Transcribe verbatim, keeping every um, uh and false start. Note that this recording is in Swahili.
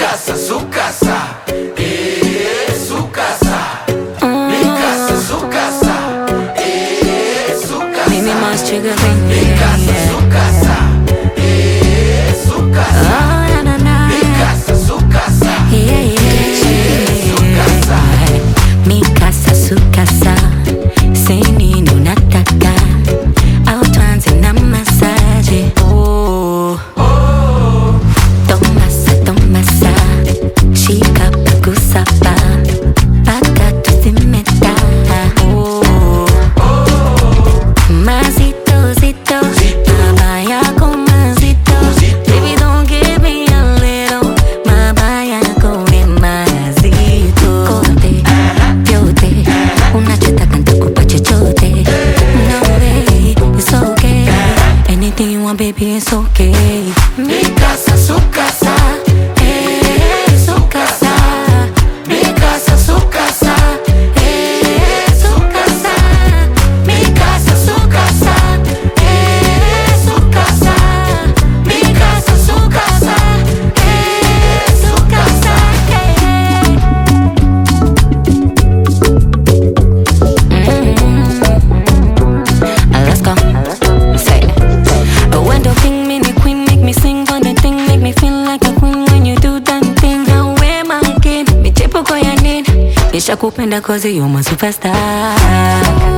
casa, su casa, eh, su casa. Mi casa, su casa, eh, su casa. Mimi más chica que Mi casa, su casa, eh, su casa. oh, na, na. Mi casa, su casa, Yeah, yeah. su casa. Mi casa, su casa. Sini unataka au tuanze na masaji. Oh, tomasa, tomasa. Shika pagusa pa paka tuzimeta. Oh, mazito, zito. Mabaya yako mazito. Baby, don't give me a little. Mabaya yako ni mazito. Kote, vyote. Unachotaka nitakupa chochote. No way, it's okay. Anything you want, baby, it's okay. Mi casa, su casa, Eh, su casa. mi casa, su casa, Eh, su casa. mi casa, su casa, Eh, su casa. mi casa, su casa, Eh, su casa. Mm. Let's go. Say it. When the thing me the queen make me sing, when the thing make me feel like a queen when you do that thing. Now where my kid? Me chepo kwa ya nini? Nisha kupenda cause you're my superstar.